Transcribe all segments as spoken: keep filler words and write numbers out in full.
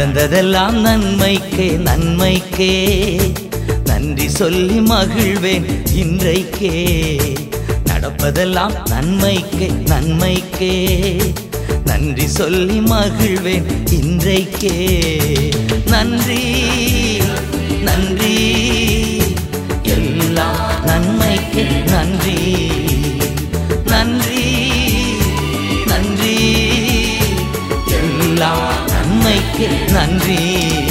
நடந்ததெல்லாம் நன்மைக்கே நன்மைக்கே நன்றி சொல்லி மகிழ்வேன் இன்றைக்கே. நடப்பதெல்லாம் நன்மைக்கே நன்மைக்கே நன்றி சொல்லி மகிழ்வேன் இன்றைக்கே. நன்றி நன்றி எல்லாம் நன்மைக்கே நன்றி. நன்றி நன்றி எல்லாம் நன்மைக்கே நன்றி.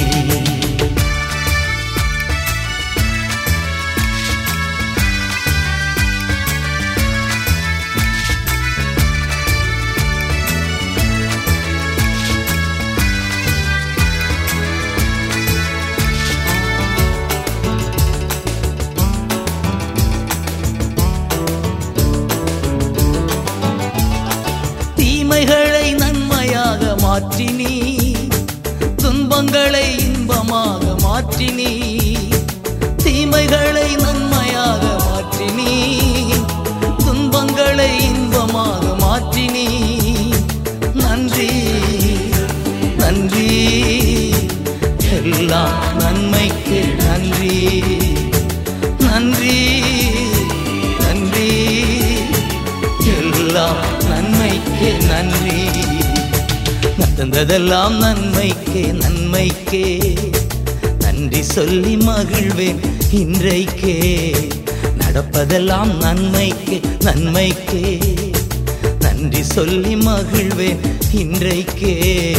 தீமைகளை நன்மையாக மாற்றினீ, துன்பங்களை இன்பமாக மாற்றினீ. தீமைகளை நன்மையாக மாற்றினீ, துன்பங்களை இன்பமாக மாற்றினீ. நன்றி நன்றி எல்லாம் நன்மைக்கு நன்றி. நன்றி நன்றி எல்லாம் நன்மைக்கு நன்றி. நடந்ததெல்லாம் நன்மைக்கே நன்மைக்கே நன்றி சொல்லி மகிழ்வேன் இன்றைக்கே. நடப்பதெல்லாம் நன்மைக்கே நன்மைக்கே நன்றி சொல்லி மகிழ்வேன் இன்றைக்கே.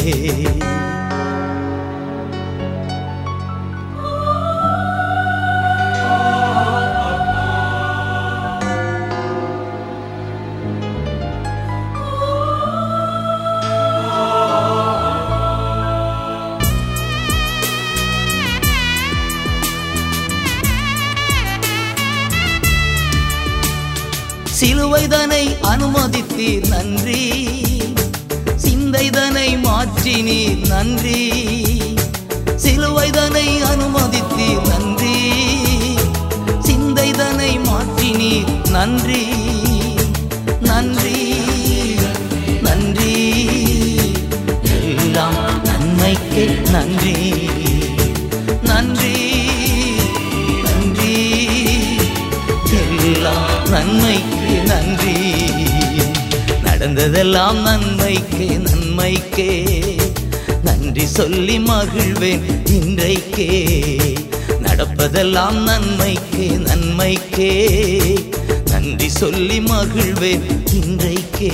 சிலுவைதனை அனுமதித்தீர் நன்றி, சிந்தைதனை மாற்றினீர் நன்றி. சிலுவைதனை அனுமதித்தீர் நன்றி, சிந்தைதனை மாற்றினீர் நன்றி. நன்றி நன்றி எல்லாம் நன்மைக்கே நன்றி. நன்றி நன்றி எல்லாம் நன்மைக்கு நன்றி. நடந்ததெல்லாம் நன்மைக்கே நன்மைக்கே நன்றி சொல்லி மகிழ்வேன் இன்றைக்கே. நடப்பதெல்லாம் நன்மைக்கே நன்மைக்கே நன்றி சொல்லி மகிழ்வேன் இன்றைக்கே.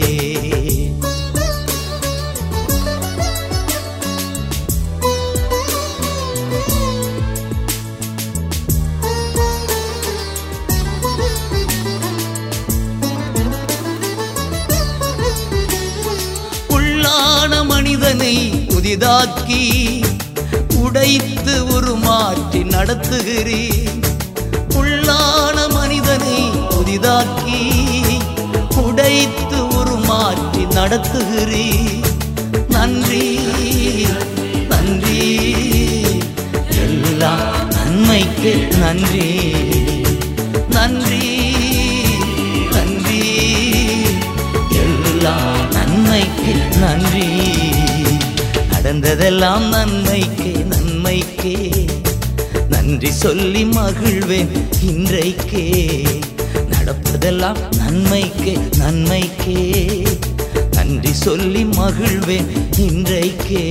மனிதனை புதிதாக்கி உடைத்து உருமாற்றி நடத்துகிறீர். உள்ளான மனிதனை புதிதாக்கி உடைத்து உருமாற்றி நடத்துகிறீர். நன்றி நன்றி எல்லாம் நன்மைக்கு நன்றி. நன்றி நன்றி எல்லாம் நன்மைக்கு நன்றி. நடந்ததெல்லாம் நன்மைக்கே நன்மைக்கே நன்றி சொல்லி மகிழ்வேன் இன்றைக்கே. நடப்பதெல்லாம் நன்மைக்கே நன்மைக்கே நன்றி சொல்லி மகிழ்வேன் இன்றைக்கே.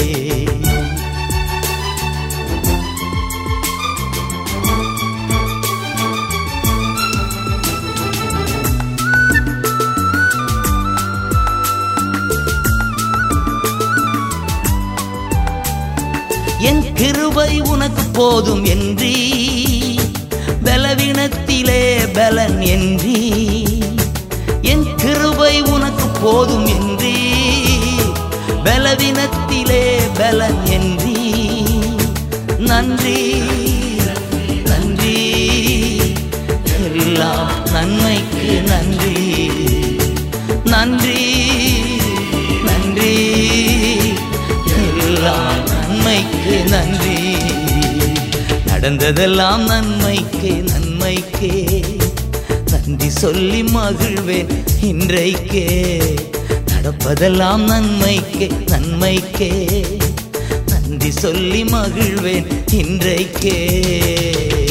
என் கிருபை உனக்கு போதும் என்றீ, பலவீனத்திலே பலன் என்றீ. என் கிருபை உனக்கு போதும் என்றீ, பலவீனத்திலே பலன் என்றீ. நன்றி நன்றி எல்லாம் நன்மைக்கு நன்றி. நன்றி நன்றி எல்லாம் நன்மைக்கு நன்றி. நடந்ததெல்லாம் நன்மைக்கே நன்மைக்கே நன்றி சொல்லி மகிழ்வேன் இன்றைக்கே. நடப்பதெல்லாம் நன்மைக்கே நன்மைக்கே நன்றி சொல்லி மகிழ்வேன் இன்றைக்கே.